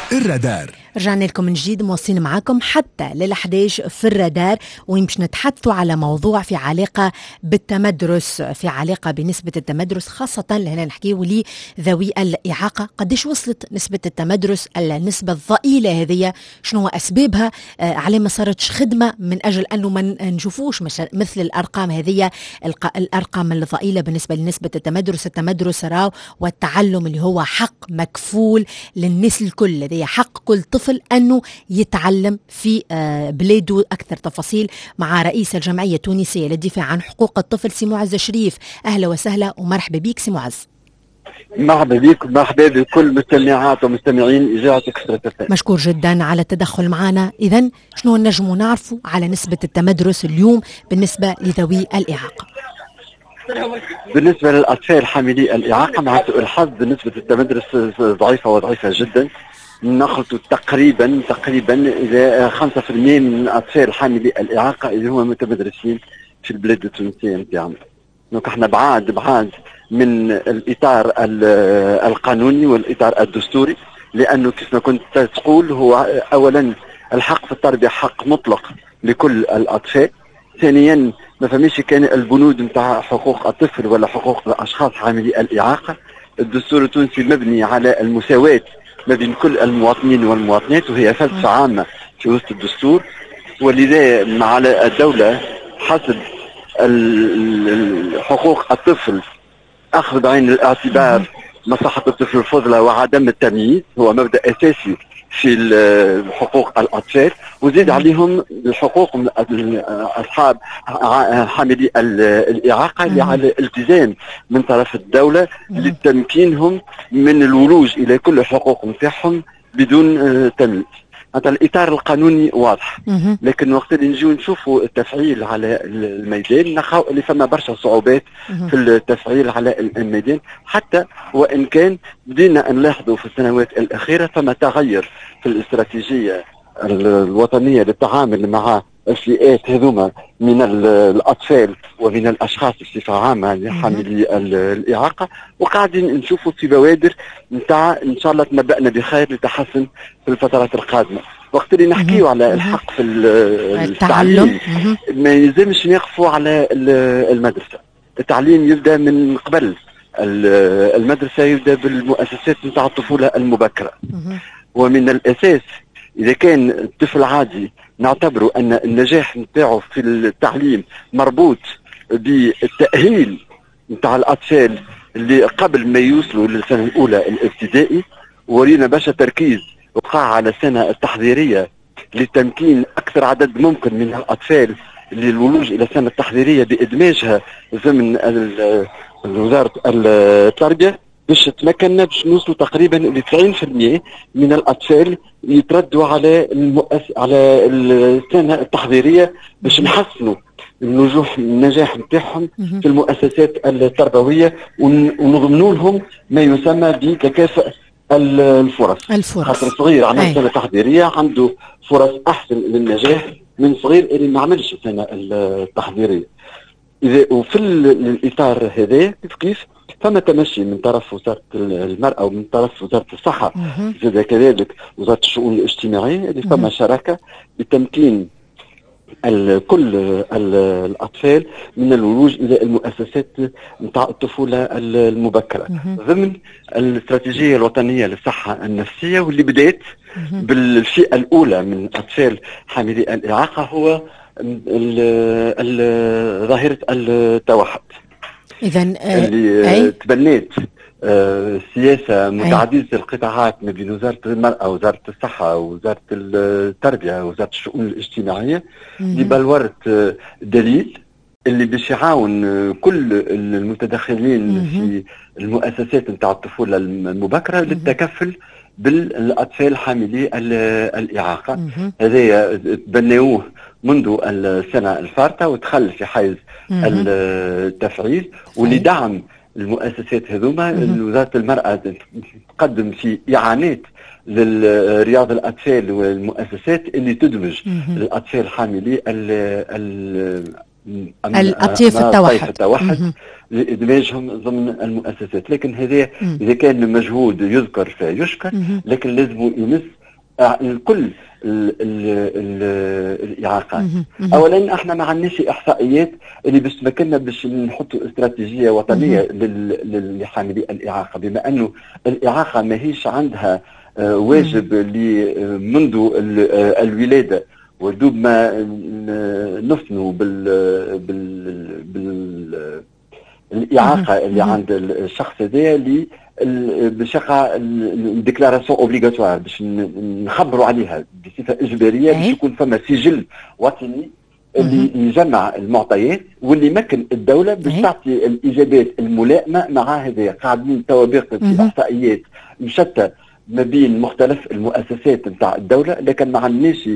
الرادار. رجعنا لكم من جديد مواصلين معاكم حتى لل11 في الرادار، وين باش نتحدثوا على موضوع في علاقة بالتمدرس، في علاقة بنسبة التمدرس، خاصة هنا نحكيو لي ذوي الإعاقة. قديش وصلت نسبة التمدرس، النسبة الضئيلة هذه، شنو أسبابها؟ على ما صارتش خدمة من أجل أنه ما نشوفوش مثل الأرقام هذه، الأرقام الضئيلة بالنسبة لنسبة التمدرس. التمدرس راو والتعلم اللي هو حق مكفول للناس الكل، هذا حق كل طفل أنه يتعلم في بلاده. أكثر تفاصيل مع رئيس الجمعية التونسية للدفاع عن حقوق الطفل سي معز شريف. أهلا وسهلا ومرحبا بك سي معز. مرحبا بك ومرحبا بكل مستمعات ومستمعين إذاعة إكسترا. مشكور جدا على التدخل معنا. إذن شنو نجموا نعرفوا على نسبة التمدرس اليوم بالنسبة لذوي الإعاقة؟ بالنسبة للأطفال حاملي الإعاقة مع سوء الحظ نسبة التمدرس ضعيفة وضعيفة جدا. نخلط تقريبا إلى 5% من أطفال حاملي الإعاقة اللي هم متمدرسين في البلاد التونسية نتاعنا. دونك احنا بعاد من الإطار القانوني والإطار الدستوري، لأنه كيف ما كنت تقول هو أولا الحق في التربية حق مطلق لكل الأطفال. ثانيا ما فهمش كان البنود نتاع حقوق الطفل ولا حقوق الأشخاص حاملي الإعاقة. الدستور التونسي مبني على المساواة ما بين كل المواطنين والمواطنات، وهي فلسفة عامة في وسط الدستور. ولذا على الدولة حسب حقوق الطفل أخذ بعين الاعتبار مصلحة الطفل الفضلى وعدم التمييز، هو مبدأ أساسي في حقوق الأطفال. وزيد عليهم الحقوق أصحاب حاملي الإعاقة اللي على الالتزام من طرف الدولة لتمكينهم من الولوج إلى كل الحقوق نتاعهم بدون تمييز. هذا الإطار القانوني واضح، لكن وقت اللي نجيو نشوفوا التفعيل على الميدان نلقاو اللي فما برشا صعوبات في التفعيل على الميدان، حتى وإن كان بدينا نلاحظوا في السنوات الأخيرة فما تغير في الاستراتيجية الوطنية للتعامل مع الفئات هذوما من الأطفال ومن الأشخاص بصفة عامة حاملي الإعاقة، وقاعدين نشوفوا في بوادر نتاع إن شاء الله تنبأنا بخير لتحسن في الفترات القادمة. وقت اللي نحكيو على الحق في التعليم ما يلزمش نقفوا على المدرسة. التعليم يبدأ من قبل المدرسة، يبدأ بالمؤسسات نتاع الطفولة المبكرة. ومن الأساس إذا كان الطفل عادي نعتبره أن النجاح نتاعه في التعليم مربوط بالتأهيل نتاع الأطفال اللي قبل ما يوصلوا للسنة الأولى الابتدائي، ورينا باشا تركيز وقع على السنة التحضيرية لتمكين أكثر عدد ممكن من الأطفال للولوج إلى السنة التحضيرية بإدماجها ضمن وزارة التربية، باش تمكننا باش نوصلوا تقريبا ل 90% من الأطفال يتردوا على على السنة التحضيرية باش نحسنوا النجاح نتاعهم في المؤسسات التربوية ونضمنوا لهم ما يسمى بتكافؤ الفرص. خاطر صغير عمل سنة تحضيرية عنده فرص أحسن للنجاح من صغير اللي ما عملش السنة التحضيرية. إذا وفي الإطار هذا كيف فما تمشي من طرف وزارة المرأة ومن طرف وزارة الصحة، زاد كذلك وزارة الشؤون الاجتماعية اللي فما شراكة بتمكين كل الأطفال من الولوج إلى المؤسسات نتاع الطفولة المبكرة ضمن الاستراتيجية الوطنية للصحة النفسية، واللي بدأت بالفئة الأولى من أطفال حاملي الإعاقة هو ظاهرة التوحد. إذن اللي تبنيت سياسة متعددة القطاعات ما بين وزارة المرأة ووزارة الصحة ووزارة التربية ووزارة الشؤون الاجتماعية لبلورة دليل اللي باش يعاون كل المتدخلين في المؤسسات نتاع الطفولة المبكرة للتكفل بالأطفال حاملي الإعاقة. هذا تبنيوه منذ السنة الفارطة ودخل في حيز التفعيل، ولدعم المؤسسات هذوما وزارة المرأة تقدم في إعانات للرياض الأطفال والمؤسسات اللي تدمج الأطفال حاملي الأطياف التوحد لإدماجهم ضمن المؤسسات. لكن هذا إذا كان مجهود يذكر فيشكر، لكن لازم يمس كل الإعاقات. أولا احنا ما عندناش إحصائيات اللي باش تمكننا باش نحطوا استراتيجية وطنية لحاملي الإعاقة، بما أنه الإعاقة ما هيش عندها واجب منذ الولادة ودوب ما نفنوا الإعاقة اللي عند الشخص هذا اللي باش يقع الديكلاراسيون اوبليغاتوار باش نخبروا عليها بصفه اجباريه، باش يكون فما سجل وطني اللي يجمع المعطيات واللي يمكن الدوله باش تعطي الاجابات الملائمه مع هذا. قاعدين توابق في احصائيات مشتى ما بين مختلف المؤسسات نتاع الدوله، لكن ما عندناش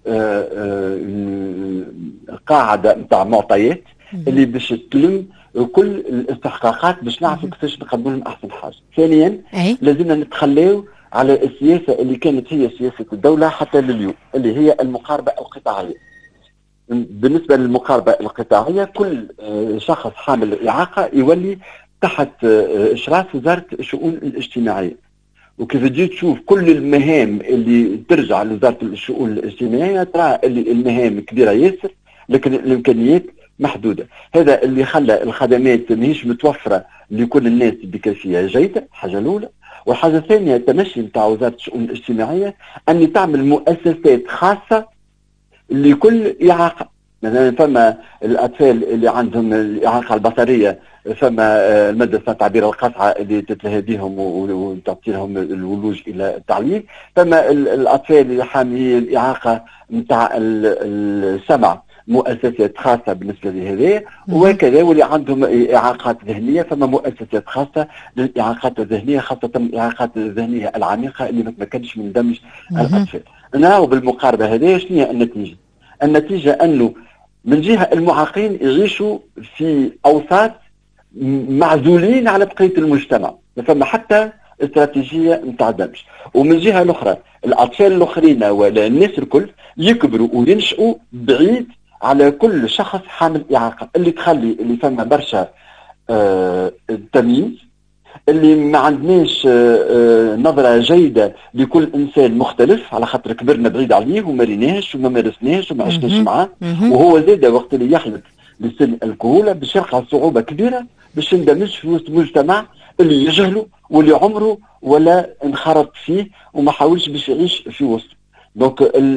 قاعده نتاع معطيات اللي باش تلم كل الاستحقاقات باش نعرفوا كيفاش نقدموا لهم احسن حاجه. ثانيا لازمنا نتخليو على السياسه اللي كانت هي سياسه الدوله حتى لليوم، اللي هي المقاربه القطاعيه. بالنسبه للمقاربه القطاعيه كل شخص حامل اعاقه يولي تحت اشراف وزاره الشؤون الاجتماعيه، وكيف تجي تشوف كل المهام اللي ترجع لوزاره الشؤون الاجتماعيه ترى المهام كبيره ياسر لكن الامكانيات محدودة. هذا اللي خلى الخدمات ماهيش متوفرة لكل الناس بكيفية جيدة، حاجة الأولى. والحاجة الثانية التمشي نتاع وزارة الشؤون الاجتماعية أن تعمل مؤسسات خاصة لكل إعاقة. مثلا فما الأطفال اللي عندهم الإعاقة البصرية، فما المدرسة تعبير القطعة اللي تتلهى بهم وتعطي لهم الولوج إلى التعليم. فما الأطفال اللي حاملين الإعاقة نتاع السمع، مؤسسات خاصة بالنسبة لهذا، وكذا واللي عندهم إعاقات ذهنية فما مؤسسات خاصة للإعاقات الذهنية، خاصة الإعاقات الذهنية العميقة اللي ما تمكنش من دمج الأطفال. وبالمقاربة هذه شنو هي النتيجة؟ النتيجة أنه من جهة المعاقين يعيشوا في أوساط معزولين على بقية المجتمع، فما حتى استراتيجية نتاع دمج. ومن جهة الأخرى الأطفال الآخرين ولا الناس الكل يكبروا وينشأوا بعيد على كل شخص حامل إعاقة، اللي تخلي اللي فما برشا تمييز، اللي ما عندناش نظرة جيدة لكل إنسان مختلف، على خاطر كبرنا بعيد عليه وما ريناش وما مارسناش وما عشناش معاه. وهو زاد وقت اللي يحلت لسن الكهولة باش يلقى صعوبة كبيرة باش يندمج في وسط مجتمع اللي يجهله واللي عمره ولا انخرط فيه وما حاولش باش يعيش في وسط. دونك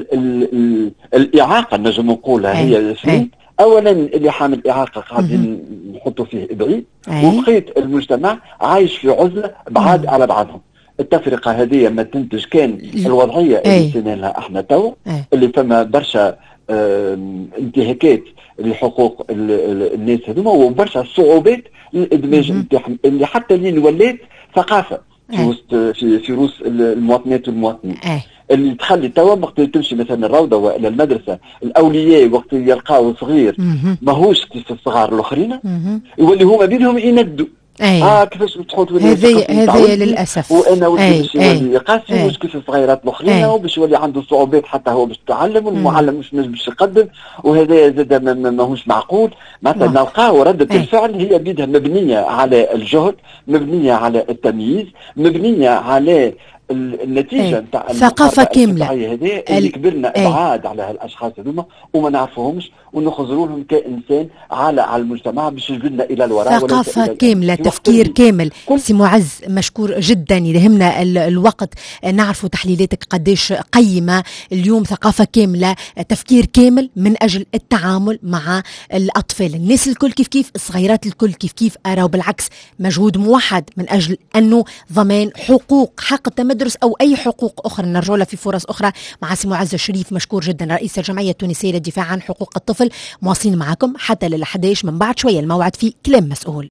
الإعاقة نجم نقولها هي شنو؟ أولا اللي حامل إعاقة قاعدين نحطوا فيه بعيد، وبقية المجتمع عايش في عزلة بعاد على بعضهم. التفرقة هذه ما تنتج كان الوضعية اللي سينا لها احنا توا، اللي فما برشا انتهاكات لحقوق الناس هذوما وبرشا صعوبات للإدماج نتاعهم، اللي حتى لين ولات ثقافة في وسط في روس المواطنات والمواطنين، اللي تخلي توا وقت تمشي مثلا الروضه ولا المدرسه الاولياء وقت يلقاو صغير ماهوش كيف الصغار الاخرين يولي هما بينهم يندوا كيفاش تحط هذا للاسف، وانا ولدي باش يولي يقاسي مش كيف الصغيرات الاخرين وباش يولي عنده صعوبات حتى هو باش يتعلم والمعلم مش باش يقدم، وهذا زاد ماهوش معقول. مثلا نلقاو ردة الفعل هي بيدها مبنيه على الجهل، مبنيه على التمييز، مبنيه على النتيجه نتاع ثقافه كامله هذه اللي كبرنا ابعاد على هالاشخاص هذوما وما نعرفوهمش ونخزروا لهم كانسان على المجتمع باش يجبدنا الى الوراء. ثقافه كامله، تفكير كامل. سي معز مشكور جدا، يهمنا الوقت نعرفوا تحليلاتك قديش قيمه اليوم. ثقافه كامله، تفكير كامل من اجل التعامل مع الاطفال، الناس الكل كيف الصغيرات الكل كيف أراو بالعكس مجهود موحد من اجل انه ضمان حقوق، حق التمدرس او اي حقوق اخرى نرجع لها في فرص اخرى. مع سي معز الشريف مشكور جدا، رئيس الجمعيه التونسيه للدفاع عن حقوق الطفل. مواصلين معكم حتى لل11 من بعد شويه، الموعد في كلام مسؤول.